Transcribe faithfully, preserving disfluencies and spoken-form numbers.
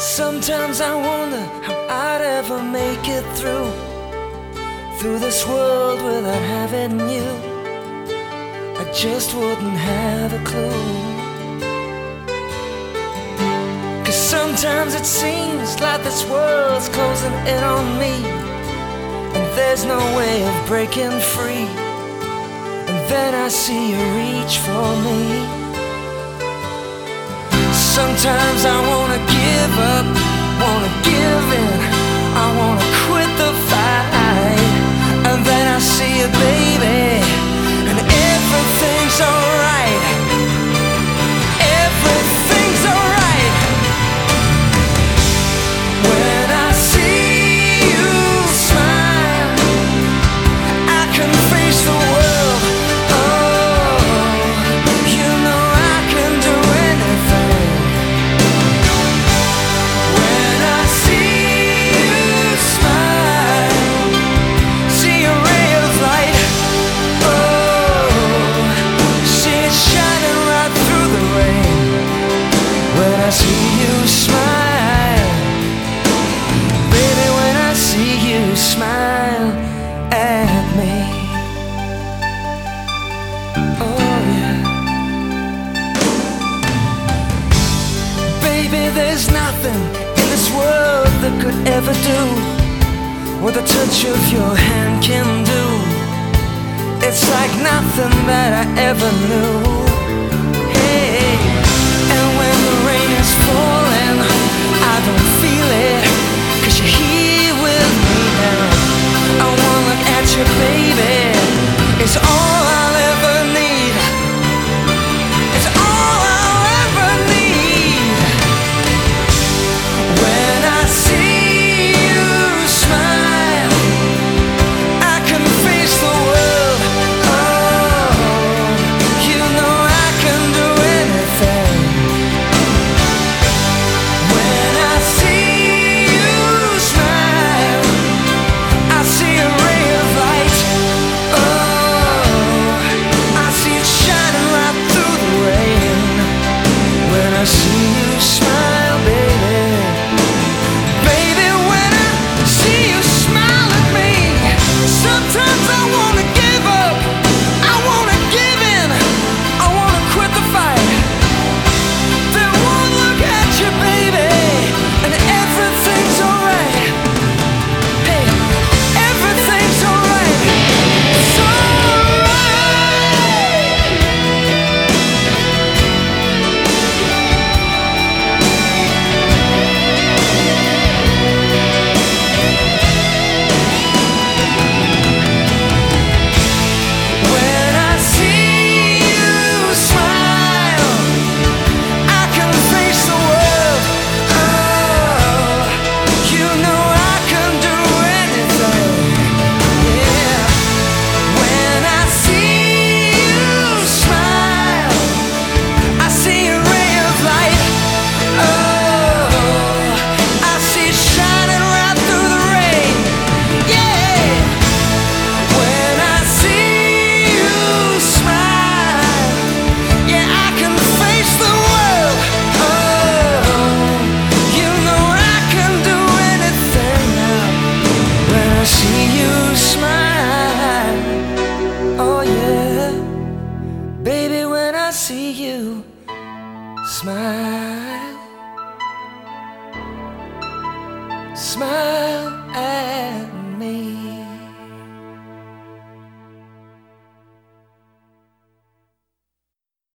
Sometimes I wonder how I'd ever make it through Through this world without having you. I just wouldn't have a clue. Cause sometimes it seems like this world's closing in on me, and there's no way of breaking free. And then I see you reach for me. Sometimes I wanna give up, wanna give in, I wanna quit the fight. And then I see you, baby, and everything's alright. Everything's alright. When I see you smile, I can face the world. Oh, you know I can do anything. When I see you smile, see a ray of light. Oh, see it shining right through the rain. When I see you smile, baby, when I see you smile at me. Oh yeah. Baby, there's nothing in this world that could ever do what the touch of your hand can do. It's like nothing that I ever knew. Hey, and when the rain is falling, I don't feel it, cause you're here with me now. I wanna look at you, baby, it's all I'll ever need. It's all I'll ever need. When I see you smile, I can face the world. Oh, you know I can do anything. When I see you smile, I see a ray of light. Oh, I see it shining right through the rain. When I see you smile, baby, baby, when I see you smile at me, sometimes I wanna give up, I wanna give in, I wanna quit the fight. Then one look at you, baby, and everything's alright. Hey, everything's alright. It's alright. When I see you smile, I can face the world. Oh, you know I can do anything. Yeah. When I see you smile, I see a ray of light. Oh, I see it shining right through the rain. Yeah. When I see you smile, yeah, I can face the world. Oh, you know I can do anything now. When I see you smile, oh yeah, baby, when I see you smile, smile at me.